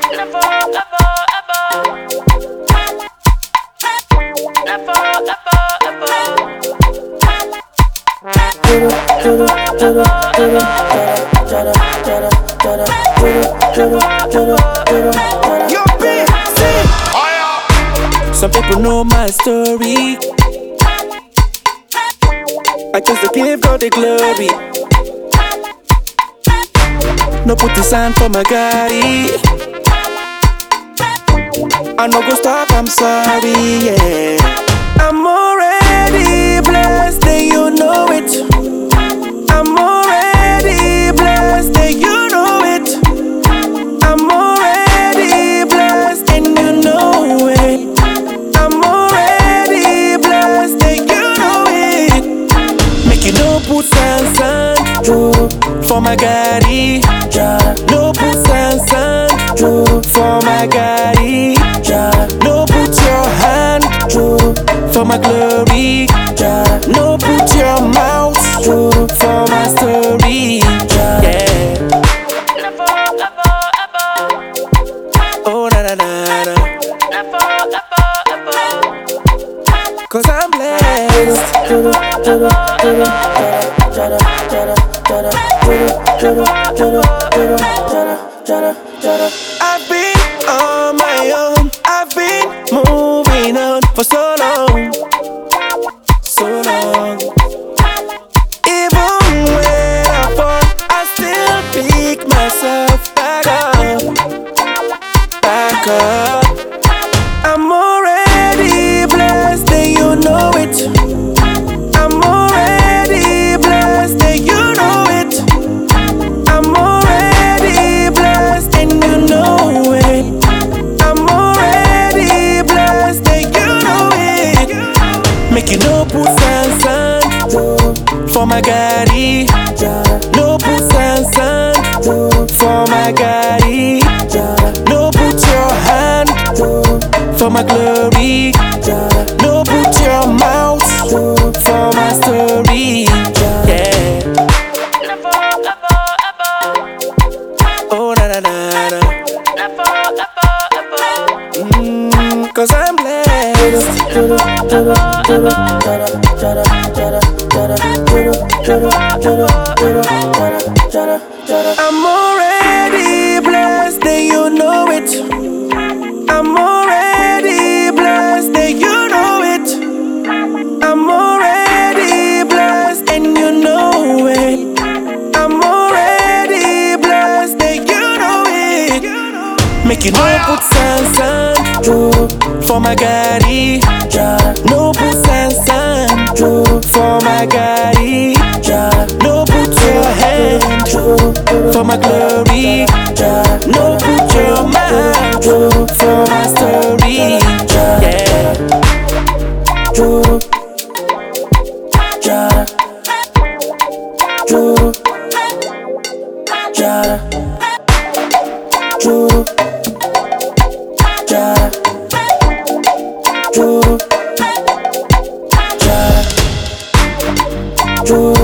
Some people know my story. I just to give God the glory. No put the sign for my guy. I no go stop, I'm sorry, yeah. I'm already blessed, and you know it. I'm already blessed, and you know it. I'm already blessed, and you know it. I'm already blessed, and you know it. Make you no put sand for my gari. No put sand for my gari. No put your hand for my glory. No put your mouth for my story. Yeah. Oh na na na na. 'Cause I'm blessed. I've been on my own. I've been moving on for so long, so long. Even when I fall, I still pick myself back up, back up. I'm already blessed, and you know it. I'm already blessed, and you know it. I'm already blessed, and you know it. I'm already blessed, and you know it. Make you no put sand for my gari. No put sand for my gari. No put your hand for my glory. No put your mouth for my story. Yeah. Oh na na na na. 'Cause I'm blessed. I'm already blessed, and you know it. I'm already blessed, and you know it. I'm already blessed, and you know it. I'm already blessed, and you know it. Make you no put sand for my gari. No put sand for my gari. No put your hand for my glory. No put your mouth for my story. Yeah. True.